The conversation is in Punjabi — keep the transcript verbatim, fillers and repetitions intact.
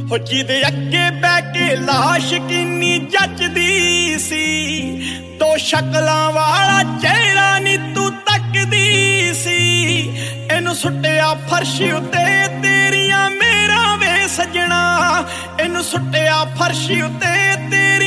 ਹੋ ਜਿਹਦੇ ਅੱਗੇ ਬਹਿ ਕੇ ਲਾਸ਼ ਕਿੰਨੀ ਜੱਜਦੀ ਸੀ। ਦੋ ਸ਼ਕਲਾਂ ਵਾਲਾ ਚਿਹਰਾ ਨੀ ਤੂੰ ਤੱਕਦੀ ਸੀ। ਇਹਨੂੰ ਸੁੱਟਿਆ ਫਰਸ਼ ਉੱਤੇ ਤੇਰੀਆਂ ਮੇਰਾ ਵੇ ਸਜਣਾ। ਇਹਨੂੰ ਸੁੱਟਿਆ ਫਰਸ਼ ਉੱਤੇ ਤੇਰੀ